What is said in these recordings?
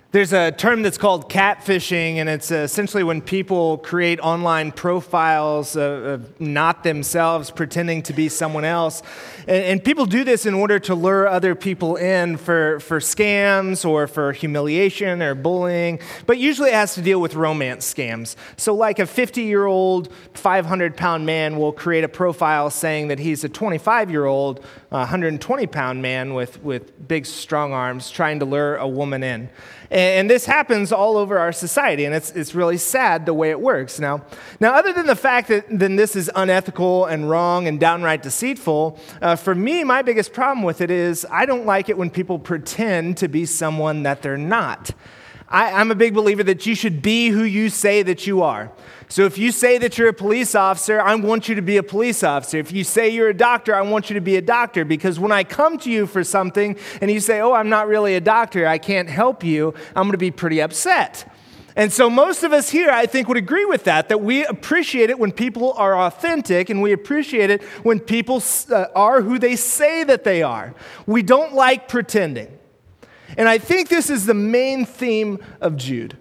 There's a term that's called catfishing, and it's essentially when people create online profiles of not themselves, pretending to be someone else. And people do this in order to lure other people in for scams or for humiliation or bullying, but usually it has to deal with romance scams. So like a 50-year-old, 500-pound man will create a profile saying that he's a 25-year-old, 120-pound man with big, strong arms trying to lure a woman in. And this happens all over our society, and it's really sad the way it works. Now, other than the fact that then this is unethical and wrong and downright deceitful, for me, my biggest problem with it is I don't like it when people pretend to be someone that they're not. I'm a big believer that you should be who you say that you are. So if you say that you're a police officer, I want you to be a police officer. If you say you're a doctor, I want you to be a doctor. Because when I come to you for something and you say, oh, I'm not really a doctor, I can't help you, I'm going to be pretty upset. And so most of us here, I think, would agree with that we appreciate it when people are authentic, and we appreciate it when people are who they say that they are. We don't like pretending. And I think this is the main theme of Jude.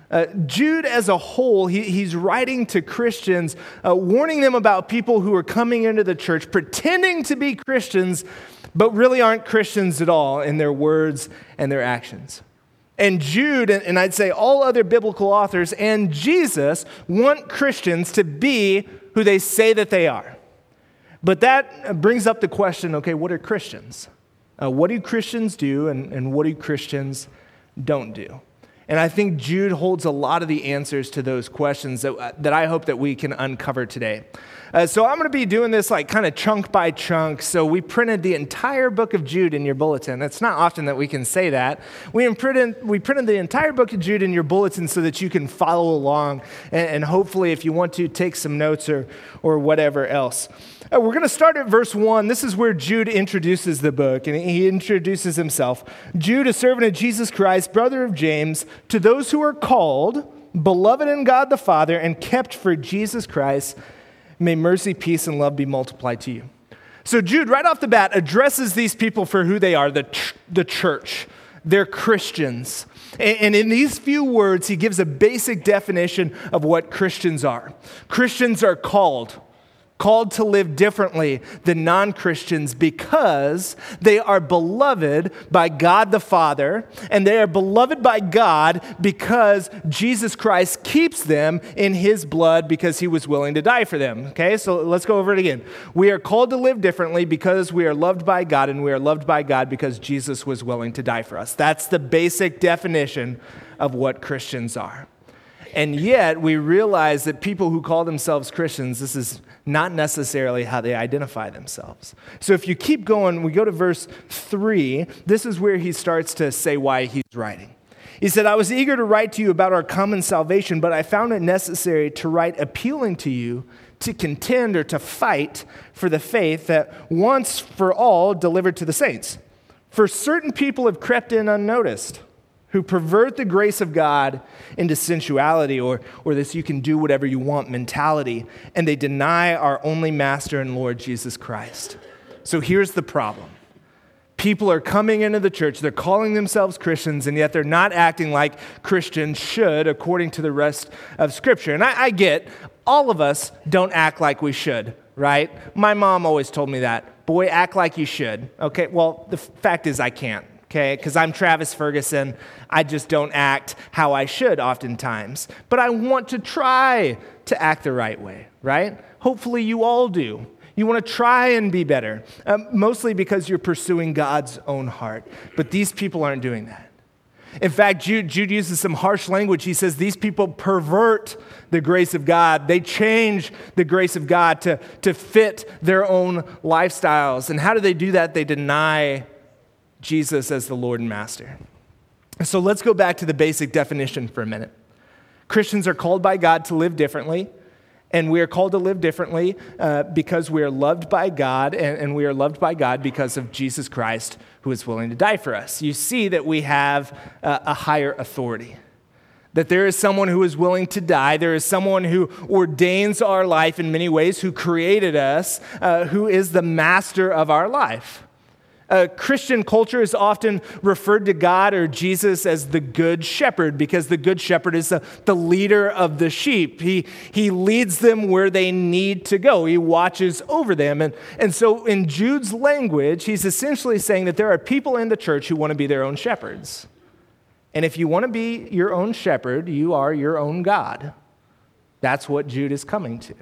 Jude as a whole, he's writing to Christians, warning them about people who are coming into the church, pretending to be Christians, but really aren't Christians at all in their words and their actions. And Jude, and I'd say all other biblical authors, and Jesus want Christians to be who they say that they are. But that brings up the question, okay, what are Christians? What do Christians do, and what do Christians don't do? And I think Jude holds a lot of the answers to those questions that I hope that we can uncover today. So I'm going to be doing this like kind of chunk by chunk. So we printed the entire book of Jude in your bulletin. It's not often that we can say that. We printed the entire book of Jude in your bulletin so that you can follow along and hopefully, if you want to, take some notes or whatever else. We're going to start at verse 1. This is where Jude introduces the book, and he introduces himself. Jude, a servant of Jesus Christ, brother of James, to those who are called, beloved in God the Father, and kept for Jesus Christ, may mercy, peace, and love be multiplied to you. So Jude, right off the bat, addresses these people for who they are, the church. They're Christians. And in these few words, he gives a basic definition of what Christians are. Christians are called to live differently than non-Christians because they are beloved by God the Father, and they are beloved by God because Jesus Christ keeps them in his blood because he was willing to die for them. Okay, so let's go over it again. We are called to live differently because we are loved by God, and we are loved by God because Jesus was willing to die for us. That's the basic definition of what Christians are. And yet, we realize that people who call themselves Christians, this is not necessarily how they identify themselves. So if you keep going, we go to verse 3. This is where he starts to say why he's writing. He said, I was eager to write to you about our common salvation, but I found it necessary to write appealing to you to contend or to fight for the faith that once for all delivered to the saints. For certain people have crept in unnoticed, who pervert the grace of God into sensuality or this you can do whatever you want mentality, and they deny our only Master and Lord Jesus Christ. So here's the problem. People are coming into the church, they're calling themselves Christians, and yet they're not acting like Christians should according to the rest of Scripture. And I get, all of us don't act like we should, right? My mom always told me that. Boy, act like you should. Okay, well, the fact is I can't. Okay, because I'm Travis Ferguson, I just don't act how I should oftentimes. But I want to try to act the right way, right? Hopefully you all do. You want to try and be better, mostly because you're pursuing God's own heart. But these people aren't doing that. In fact, Jude uses some harsh language. He says these people pervert the grace of God. They change the grace of God to fit their own lifestyles. And how do they do that? They deny Jesus as the Lord and Master. So let's go back to the basic definition for a minute. Christians are called by God to live differently, and we are called to live differently because we are loved by God, and we are loved by God because of Jesus Christ, who is willing to die for us. You see that we have a higher authority, that there is someone who is willing to die. There is someone who ordains our life in many ways, who created us, who is the master of our life. Christian culture is often referred to God or Jesus as the good shepherd because the good shepherd is the leader of the sheep. He leads them where they need to go. He watches over them. And so in Jude's language, he's essentially saying that there are people in the church who want to be their own shepherds. And if you want to be your own shepherd, you are your own God. That's what Jude is coming to.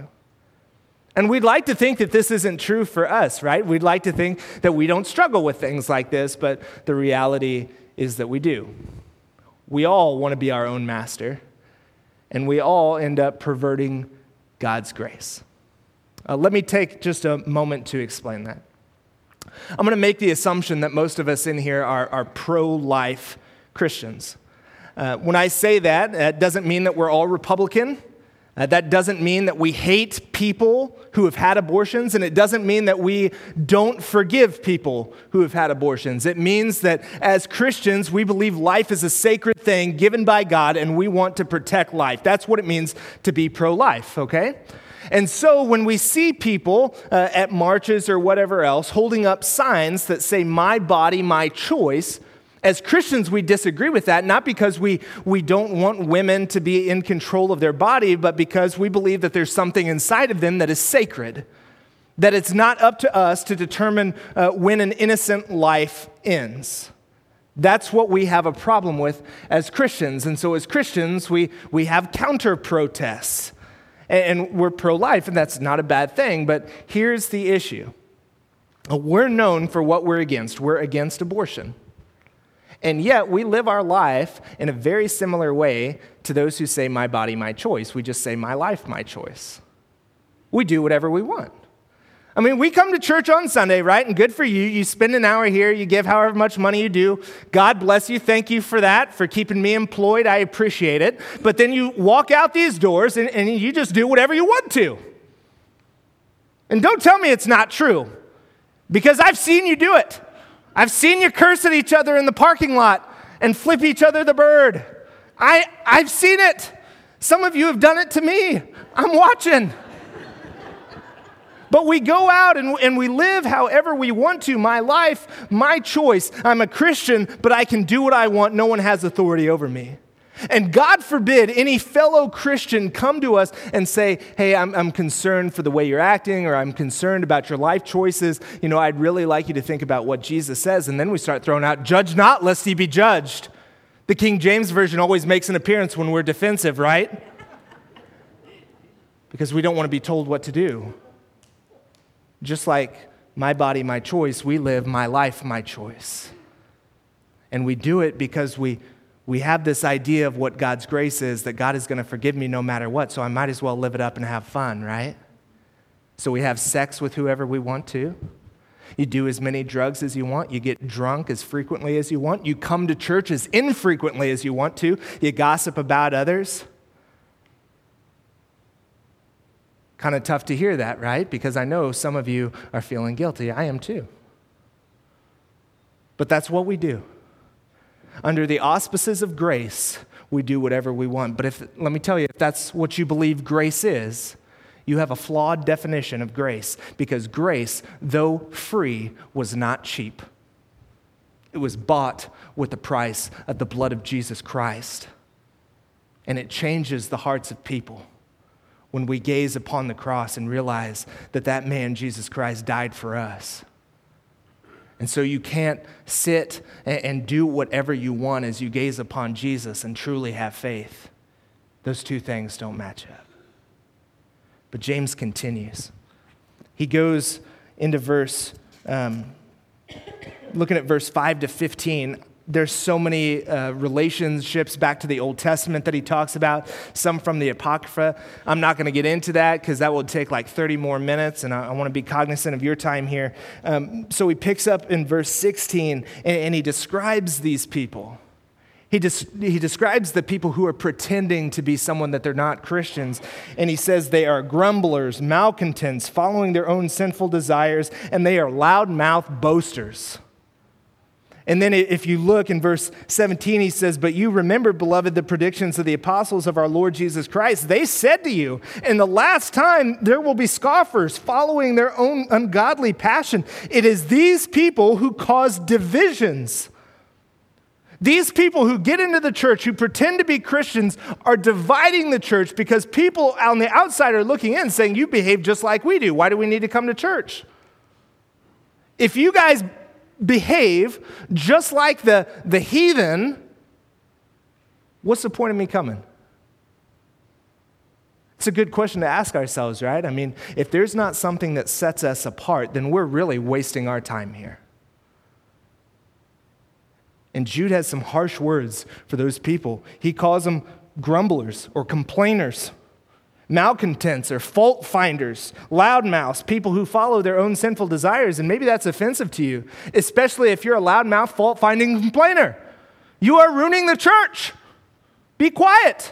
And we'd like to think that this isn't true for us, right? We'd like to think that we don't struggle with things like this, but the reality is that we do. We all want to be our own master, and we all end up perverting God's grace. Let me take just a moment to explain that. I'm going to make the assumption that most of us in here are pro-life Christians. When I say that, it doesn't mean that we're all Republican. That doesn't mean that we hate people who have had abortions, and it doesn't mean that we don't forgive people who have had abortions. It means that as Christians, we believe life is a sacred thing given by God, and we want to protect life. That's what it means to be pro-life, okay? And so when we see people at marches or whatever else holding up signs that say, "My body, my choice," as Christians, we disagree with that, not because we don't want women to be in control of their body, but because we believe that there's something inside of them that is sacred, that it's not up to us to determine when an innocent life ends. That's what we have a problem with as Christians. And so as Christians, we have counter-protests, and we're pro-life, and that's not a bad thing, but here's the issue. We're known for what we're against. We're against abortion. And yet, we live our life in a very similar way to those who say, "My body, my choice." We just say, "My life, my choice." We do whatever we want. I mean, we come to church on Sunday, right? And good for you. You spend an hour here. You give however much money you do. God bless you. Thank you for that, for keeping me employed. I appreciate it. But then you walk out these doors and you just do whatever you want to. And don't tell me it's not true, because I've seen you do it. I've seen you curse at each other in the parking lot and flip each other the bird. I've seen it. Some of you have done it to me. I'm watching. But we go out and we live however we want to. My life, my choice. I'm a Christian, but I can do what I want. No one has authority over me. And God forbid any fellow Christian come to us and say, "Hey, I'm concerned for the way you're acting," or "I'm concerned about your life choices. You know, I'd really like you to think about what Jesus says." And then we start throwing out, "Judge not, lest ye be judged." The King James Version always makes an appearance when we're defensive, right? Because we don't want to be told what to do. Just like my body, my choice, we live my life, my choice. And we do it because we have this idea of what God's grace is, that God is going to forgive me no matter what, so I might as well live it up and have fun, right? So we have sex with whoever we want to. You do as many drugs as you want. You get drunk as frequently as you want. You come to church as infrequently as you want to. You gossip about others. Kind of tough to hear that, right? Because I know some of you are feeling guilty. I am too. But that's what we do. Under the auspices of grace, we do whatever we want. But let me tell you, if that's what you believe grace is, you have a flawed definition of grace, because grace, though free, was not cheap. It was bought with the price of the blood of Jesus Christ. And it changes the hearts of people when we gaze upon the cross and realize that that man, Jesus Christ, died for us. And so you can't sit and do whatever you want as you gaze upon Jesus and truly have faith. Those two things don't match up. But James continues. He goes into looking at verse 5 to 15. There's so many relationships back to the Old Testament that he talks about, some from the Apocrypha. I'm not going to get into that because that will take like 30 more minutes, and I want to be cognizant of your time here. So he picks up in verse 16, and he describes these people. He describes the people who are pretending to be someone that they're not, Christians, and he says they are grumblers, malcontents, following their own sinful desires, and they are loudmouth boasters. And then if you look in verse 17, he says, "But you remember, beloved, the predictions of the apostles of our Lord Jesus Christ. They said to you, in the last time there will be scoffers following their own ungodly passion. It is these people who cause divisions." These people who get into the church, who pretend to be Christians, are dividing the church because people on the outside are looking in saying, "You behave just like we do. Why do we need to come to church? If you guys behave just like the heathen, what's the point of me coming?" It's a good question to ask ourselves, right? I mean, if there's not something that sets us apart, then we're really wasting our time here. And Jude has some harsh words for those people. He calls them grumblers or complainers, malcontents or fault finders, loudmouths, people who follow their own sinful desires. And maybe that's offensive to you, especially if you're a loudmouth, fault-finding complainer. You are ruining the church. Be quiet.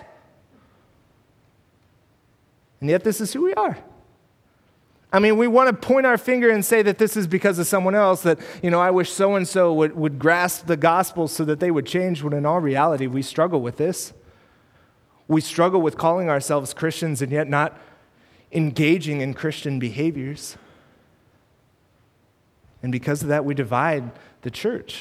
And yet this is who we are. I mean, we want to point our finger and say that this is because of someone else, that, I wish so-and-so would grasp the gospel so that they would change, when in all reality, we struggle with this. We struggle with calling ourselves Christians and yet not engaging in Christian behaviors. And because of that, we divide the church.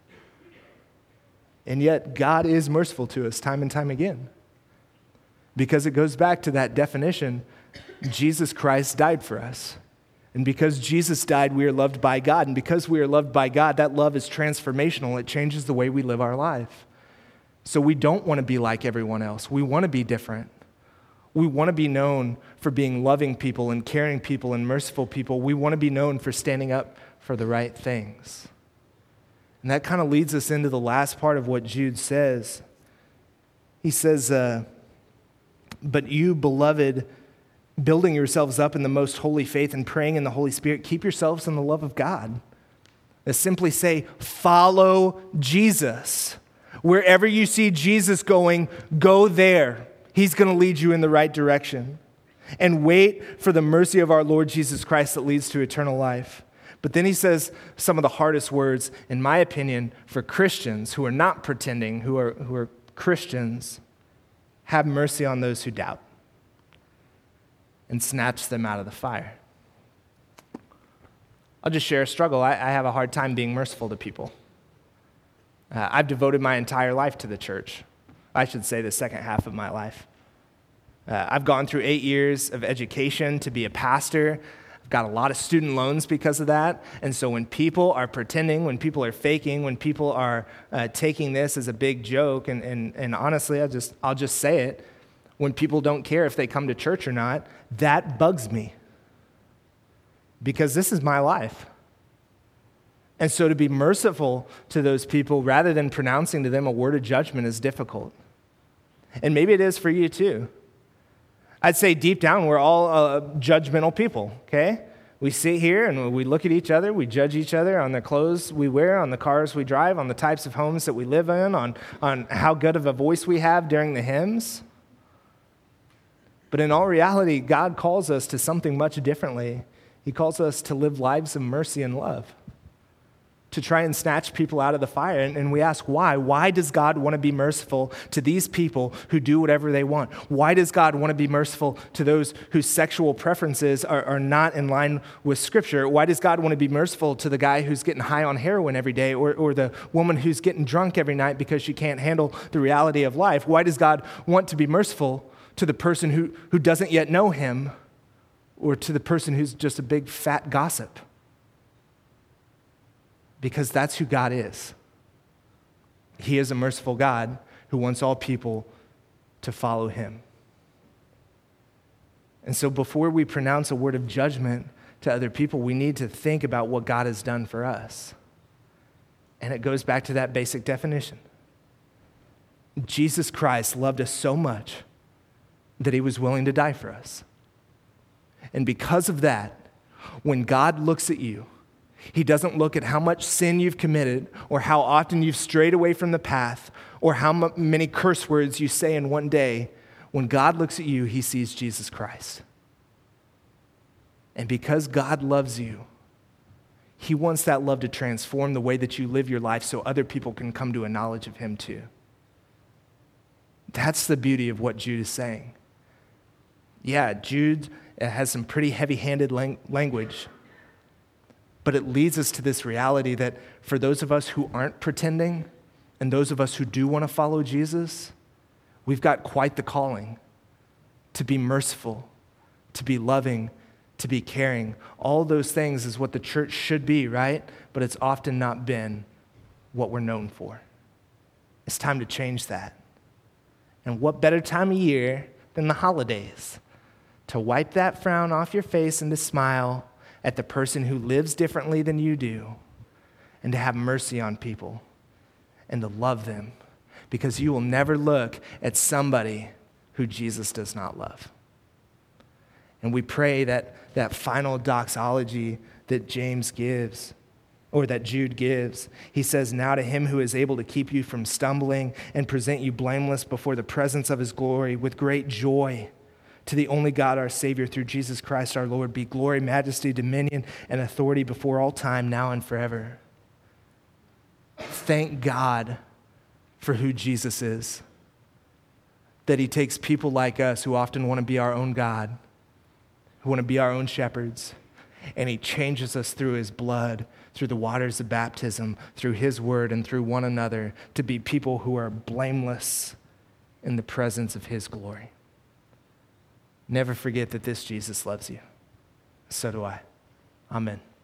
And yet, God is merciful to us time and time again. Because it goes back to that definition, Jesus Christ died for us. And because Jesus died, we are loved by God. And because we are loved by God, that love is transformational. It changes the way we live our life. So we don't want to be like everyone else. We want to be different. We want to be known for being loving people and caring people and merciful people. We want to be known for standing up for the right things. And that kind of leads us into the last part of what Jude says. He says, "But you, beloved, building yourselves up in the most holy faith and praying in the Holy Spirit, keep yourselves in the love of God." They simply say, follow Jesus. Wherever you see Jesus going, go there. He's going to lead you in the right direction. And wait for the mercy of our Lord Jesus Christ that leads to eternal life. But then he says some of the hardest words, in my opinion, for Christians who are not pretending, who are Christians. "Have mercy on those who doubt, and snatch them out of the fire." I'll just share a struggle. I have a hard time being merciful to people. I've devoted my entire life to the church. I should say the second half of my life. I've gone through 8 years of education to be a pastor. I've got a lot of student loans because of that. And so when people are pretending, when people are faking, when people are taking this as a big joke, and honestly, I'll just say it, when people don't care if they come to church or not, that bugs me. Because this is my life. And so to be merciful to those people rather than pronouncing to them a word of judgment is difficult. And maybe it is for you too. I'd say deep down we're all judgmental people, okay? We sit here and we look at each other, we judge each other on the clothes we wear, on the cars we drive, on the types of homes that we live in, on how good of a voice we have during the hymns. But in all reality, God calls us to something much differently. He calls us to live lives of mercy and love, to try and snatch people out of the fire. And we ask why. Why does God want to be merciful to these people who do whatever they want? Why does God want to be merciful to those whose sexual preferences are not in line with Scripture? Why does God want to be merciful to the guy who's getting high on heroin every day, or the woman who's getting drunk every night because she can't handle the reality of life? Why does God want to be merciful to the person who doesn't yet know him, or to the person who's just a big fat gossip? Because that's who God is. He is a merciful God who wants all people to follow him. And so before we pronounce a word of judgment to other people, we need to think about what God has done for us. And it goes back to that basic definition. Jesus Christ loved us so much that he was willing to die for us. And because of that, when God looks at you, he doesn't look at how much sin you've committed, or how often you've strayed away from the path, or how many curse words you say in one day. When God looks at you, he sees Jesus Christ. And because God loves you, He wants that love to transform the way that you live your life so other people can come to a knowledge of him too. That's the beauty of what Jude is saying. Yeah, Jude has some pretty heavy-handed language, but it leads us to this reality that for those of us who aren't pretending and those of us who do want to follow Jesus, we've got quite the calling to be merciful, to be loving, to be caring. All those things is what the church should be, right? But it's often not been what we're known for. It's time to change that. And what better time of year than the holidays to wipe that frown off your face and to smile at the person who lives differently than you do, and to have mercy on people and to love them, because you will never look at somebody who Jesus does not love. And we pray that that final doxology that James gives, or that Jude gives, he says, now to him who is able to keep you from stumbling and present you blameless before the presence of his glory with great joy, to the only God, our Savior, through Jesus Christ our Lord, be glory, majesty, dominion, and authority before all time, now and forever. Thank God for who Jesus is, that he takes people like us who often want to be our own God, who want to be our own shepherds, and he changes us through his blood, through the waters of baptism, through his word, and through one another, to be people who are blameless in the presence of his glory. Never forget that this Jesus loves you. So do I. Amen.